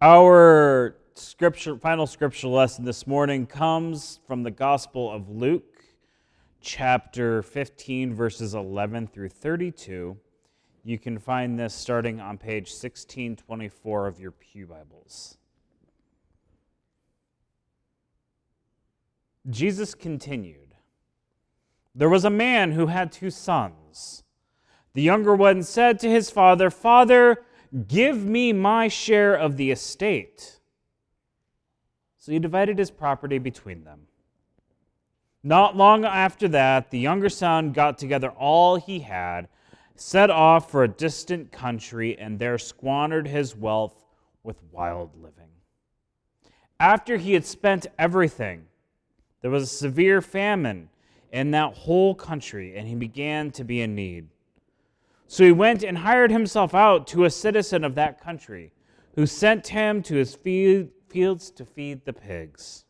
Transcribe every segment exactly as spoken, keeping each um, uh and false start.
Our scripture, final scripture lesson this morning comes from the Gospel of Luke, chapter fifteen, verses eleven through thirty-two. You can find this starting on page sixteen twenty-four of your Pew Bibles. Jesus continued, "There was a man who had two sons. The younger one said to his father, 'Father, give me my share of the estate.' So he divided his property between them. Not long after that, the younger son got together all he had, set off for a distant country, and there squandered his wealth with wild living. After he had spent everything, there was a severe famine in that whole country, and he began to be in need. So he went and hired himself out to a citizen of that country, who sent him to his fields to feed the pigs.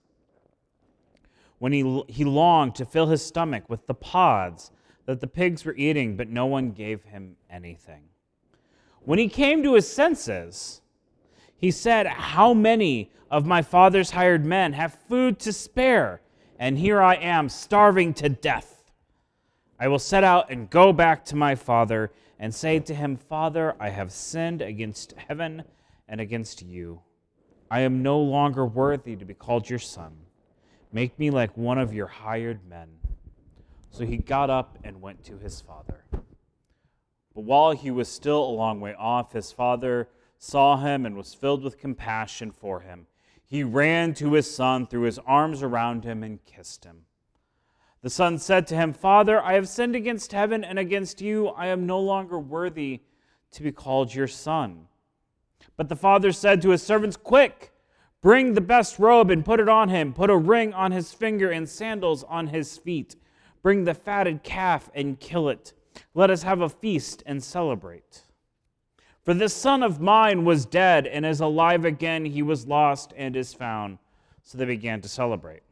When he, he longed to fill his stomach with the pods that the pigs were eating, but no one gave him anything. When he came to his senses, he said, 'How many of my father's hired men have food to spare, and here I am starving to death? I will set out and go back to my father and say to him, Father, I have sinned against heaven and against you. I am no longer worthy to be called your son. Make me like one of your hired men.' So he got up and went to his father. But while he was still a long way off, his father saw him and was filled with compassion for him. He ran to his son, threw his arms around him, and kissed him. The son said to him, 'Father, I have sinned against heaven and against you. I am no longer worthy to be called your son.' But the father said to his servants, 'Quick, bring the best robe and put it on him. Put a ring on his finger and sandals on his feet. Bring the fatted calf and kill it. Let us have a feast and celebrate. For this son of mine was dead and is alive again. He was lost and is found.' So they began to celebrate.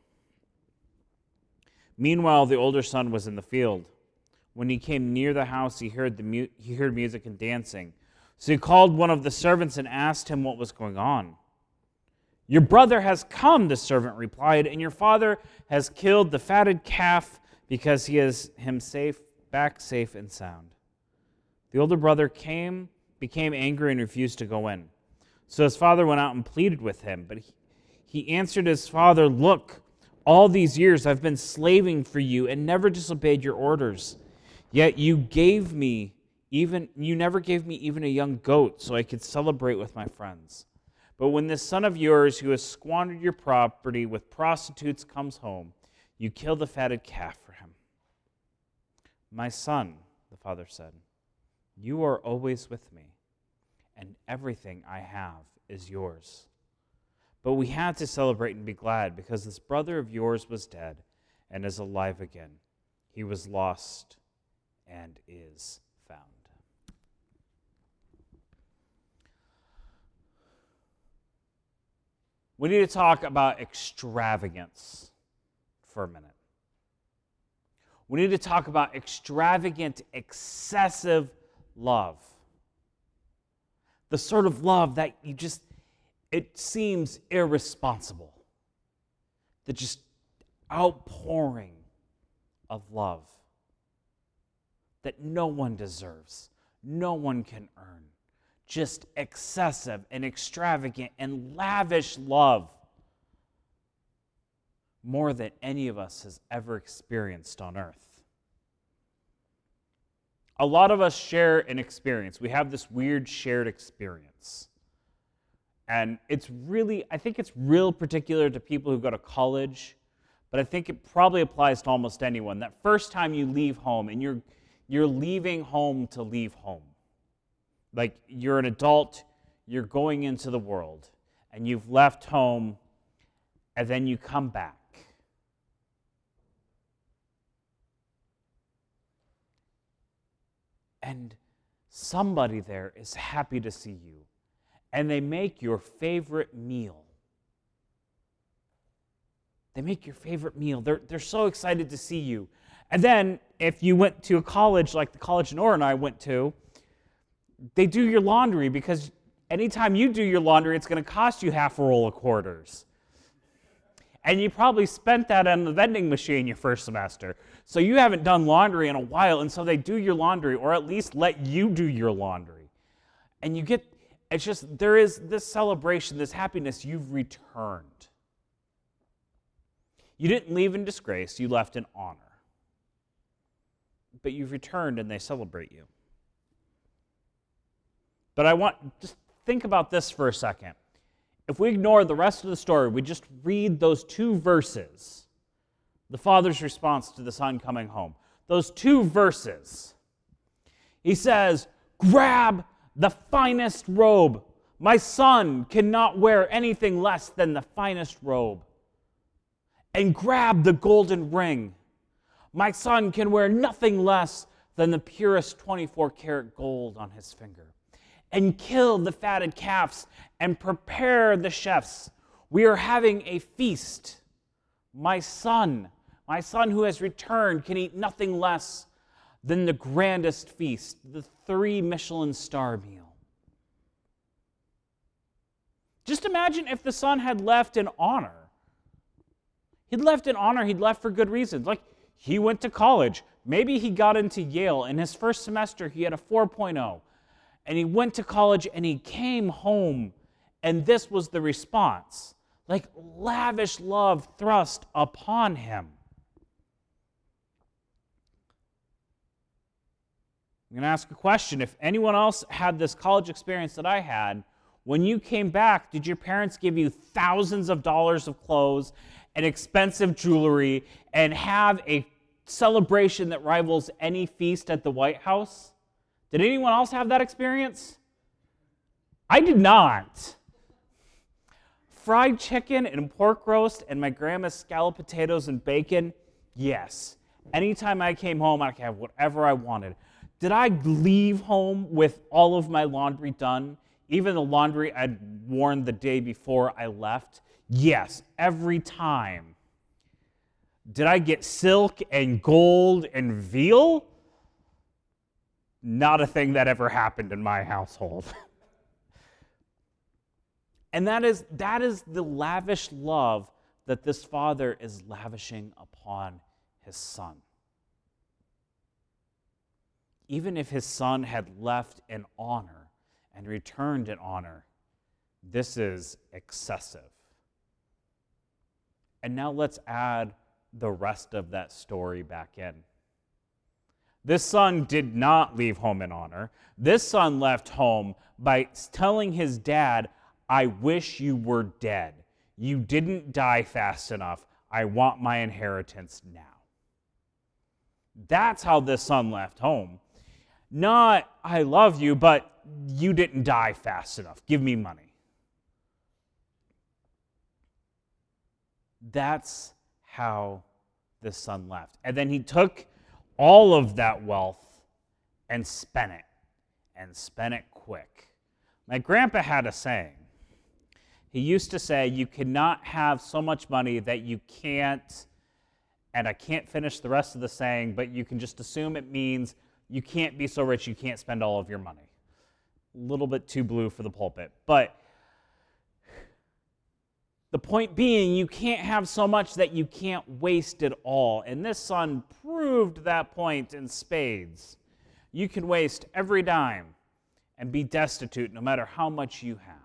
Meanwhile, the older son was in the field. When he came near the house, he heard the mu- he heard music and dancing. So he called one of the servants and asked him what was going on. 'Your brother has come,' the servant replied, 'and your father has killed the fatted calf because he has him safe back safe and sound.' The older brother came, became angry and refused to go in. So his father went out and pleaded with him, but he, he answered his father, 'Look, all these years I've been slaving for you and never disobeyed your orders. Yet you gave me even you never gave me even a young goat so I could celebrate with my friends. But when this son of yours who has squandered your property with prostitutes comes home, you kill the fatted calf for him.' 'My son,' the father said, 'you are always with me, and everything I have is yours. But we had to celebrate and be glad because this brother of yours was dead and is alive again. He was lost and is found.'" We need to talk about extravagance for a minute. We need to talk about extravagant, excessive love. The sort of love that you just, it seems irresponsible. The just outpouring of love that no one deserves, no one can earn. Just excessive and extravagant and lavish love. More than any of us has ever experienced on earth. A lot of us share an experience. We have this weird shared experience. And it's really, I think it's real particular to people who go to college, but I think it probably applies to almost anyone. That first time you leave home, and you're you're leaving home to leave home. Like you're an adult, you're going into the world, and you've left home, and then you come back. And somebody there is happy to see you, and they make your favorite meal. They make your favorite meal. They're, they're so excited to see you. And then, if you went to a college like the college Nora and I went to, they do your laundry because anytime you do your laundry, it's going to cost you half a roll of quarters. And you probably spent that on the vending machine your first semester. So you haven't done laundry in a while, and so they do your laundry, or at least let you do your laundry. And you get, it's just, there is this celebration, this happiness, you've returned. You didn't leave in disgrace, you left in honor. But you've returned and they celebrate you. But I want, just think about this for a second. If we ignore the rest of the story, we just read those two verses, the father's response to the son coming home. Those two verses. He says, grab the finest robe. My son cannot wear anything less than the finest robe. And grab the golden ring. My son can wear nothing less than the purest twenty-four karat gold on his finger. And kill the fatted calves and prepare the chefs. We are having a feast. My son, my son who has returned, can eat nothing less than the grandest feast, the three Michelin star meal. Just imagine if the son had left in honor. He'd left in honor, he'd left for good reasons. Like, he went to college. Maybe he got into Yale. In his first semester, he had a four point oh. And he went to college and he came home, and this was the response. Like lavish love thrust upon him. I'm going to ask a question. If anyone else had this college experience that I had, when you came back, did your parents give you thousands of dollars of clothes and expensive jewelry and have a celebration that rivals any feast at the White House? Did anyone else have that experience? I did not. Fried chicken and pork roast and my grandma's scalloped potatoes and bacon, yes. Anytime I came home, I could have whatever I wanted. Did I leave home with all of my laundry done? Even the laundry I'd worn the day before I left? Yes, every time. Did I get silk and gold and veal? Not a thing that ever happened in my household. And that is, that is the lavish love that this father is lavishing upon his son. Even if his son had left in honor and returned in honor, this is excessive. And now let's add the rest of that story back in. This son did not leave home in honor. This son left home by telling his dad, I wish you were dead. You didn't die fast enough. I want my inheritance now. That's how this son left home. Not, I love you, but you didn't die fast enough. Give me money. That's how this son left. And then he took all of that wealth and spent it, and spent it quick. My grandpa had a saying. He used to say, you cannot have so much money that you can't, and I can't finish the rest of the saying, but you can just assume it means you can't be so rich you can't spend all of your money. A little bit too blue for the pulpit. But the point being, you can't have so much that you can't waste it all. And this son proved that point in spades. You can waste every dime and be destitute no matter how much you have.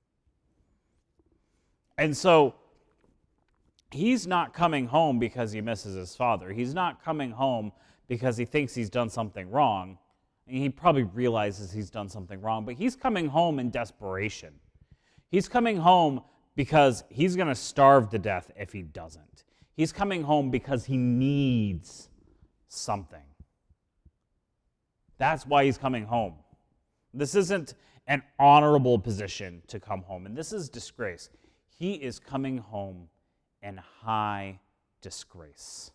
And so, he's not coming home because he misses his father. He's not coming home because he thinks he's done something wrong. And he probably realizes he's done something wrong, but he's coming home in desperation. He's coming home because he's going to starve to death if he doesn't. He's coming home because he needs something. That's why he's coming home. This isn't an honorable position to come home, and this is disgrace. He is coming home in high disgrace.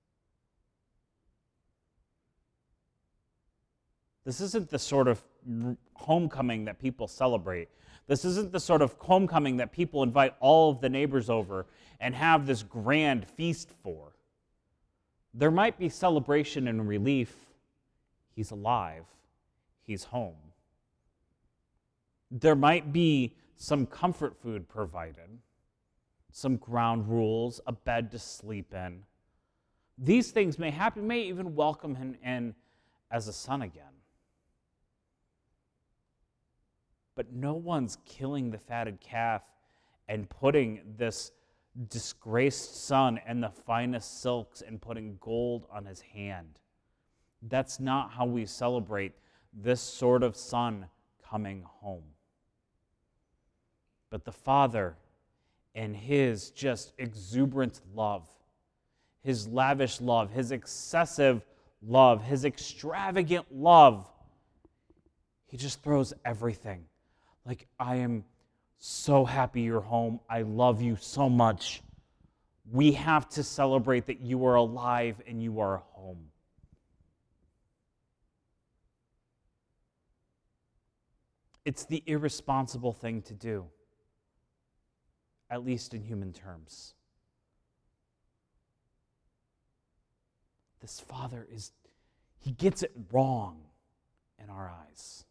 This isn't the sort of homecoming that people celebrate. This isn't the sort of homecoming that people invite all of the neighbors over and have this grand feast for. There might be celebration and relief. He's alive. He's home. There might be some comfort food provided, some ground rules, a bed to sleep in. These things may happen, may even welcome him in as a son again. But no one's killing the fatted calf and putting this disgraced son in the finest silks and putting gold on his hand. That's not how we celebrate this sort of son coming home. But the Father, in his just exuberant love, his lavish love, his excessive love, his extravagant love, he just throws everything. Like, I am so happy you're home. I love you so much. We have to celebrate that you are alive and you are home. It's the irresponsible thing to do, at least in human terms. This father is, he gets it wrong in our eyes.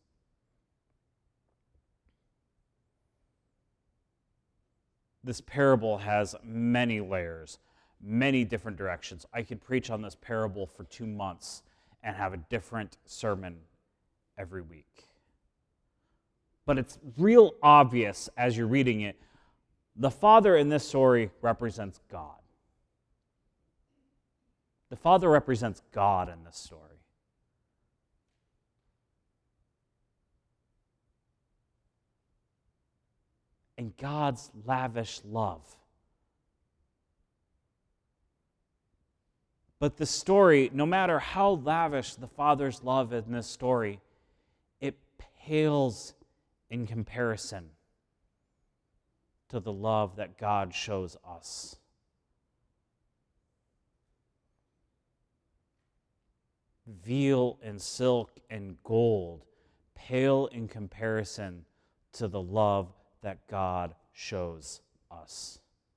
This parable has many layers, many different directions. I could preach on this parable for two months and have a different sermon every week. But it's real obvious as you're reading it, the father in this story represents God. The father represents God in this story. And God's lavish love. But the story, no matter how lavish the Father's love in this story, it pales in comparison to the love that God shows us. Veal and silk and gold pale in comparison to the love that God shows us.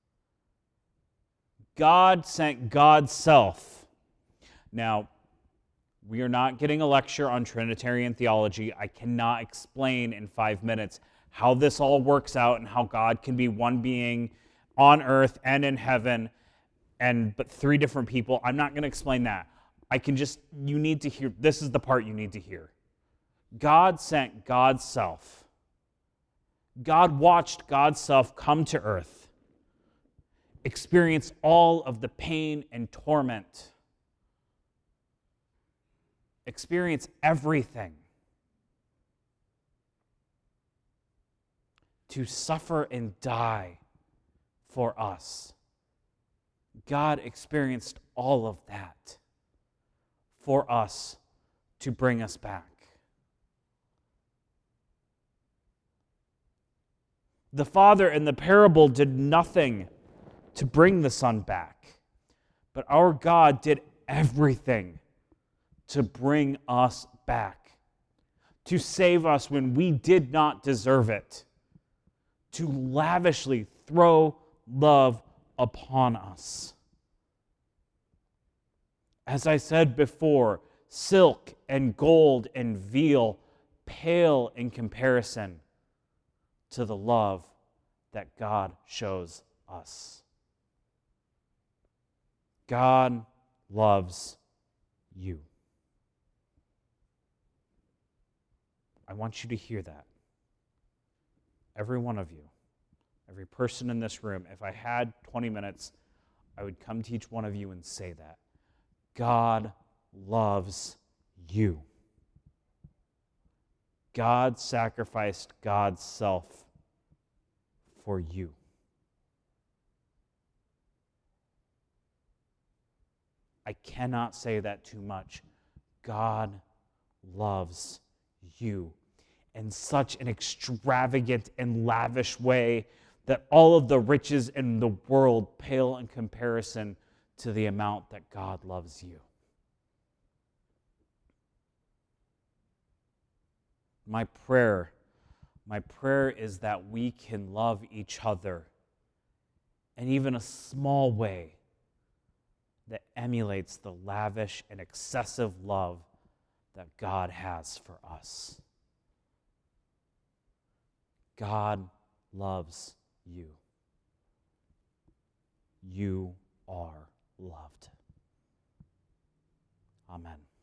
God sent God's self. Now, we are not getting a lecture on Trinitarian theology. I cannot explain in five minutes how this all works out and how God can be one being on earth and in heaven, and but three different people. I'm not going to explain that. I can just, you need to hear, this is the part you need to hear. God sent God's self. God watched God's self come to earth, experience all of the pain and torment, experience everything, to suffer and die for us. God experienced all of that for us to bring us back. The father in the parable did nothing to bring the son back, but our God did everything to bring us back, to save us when we did not deserve it, to lavishly throw love upon us. As I said before, silk and gold and veal pale in comparison to the love that God shows us. God loves you. I want you to hear that. Every one of you, every person in this room, if I had twenty minutes, I would come to each one of you and say that. God loves you. God sacrificed God's self for you. I cannot say that too much. God loves you in such an extravagant and lavish way that all of the riches in the world pale in comparison to the amount that God loves you. My prayer, my prayer is that we can love each other in even a small way that emulates the lavish and excessive love that God has for us. God loves you. You are loved. Amen.